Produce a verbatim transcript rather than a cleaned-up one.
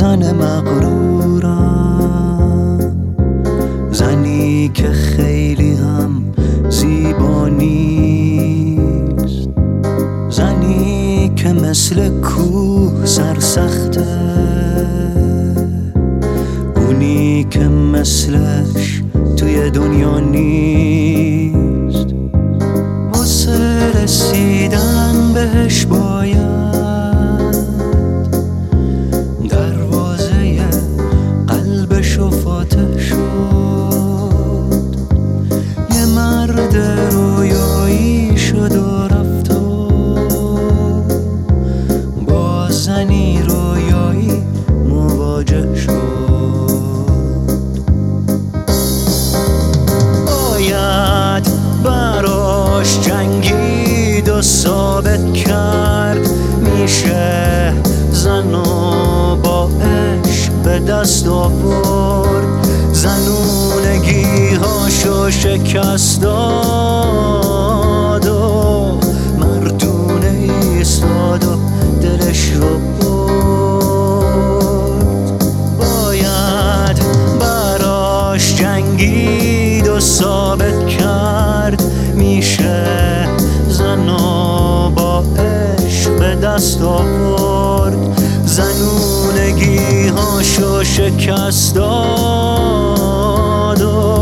زن مغرورم، زنی که خیلی هم زیبا نیست، زنی که مثل کوه سرسخته، اونی که مثلش توی دنیا نیست. واسه رسیدن بهش باید دروازه قلبشو فاتح شد، یه مرد رویایی شد و رفت و با زنی رویایی مواجه شد. باید براش جنگید و ثابت کرد میشه زنو با عشق به دست آورد، زنونگی هاشو شکست داد و مردونه ایستاد و دلش رو برد. باید براش جنگید و ثابت کرد میشه زنو با عشق به دست آورد، زنونگی هاشو شکست داد و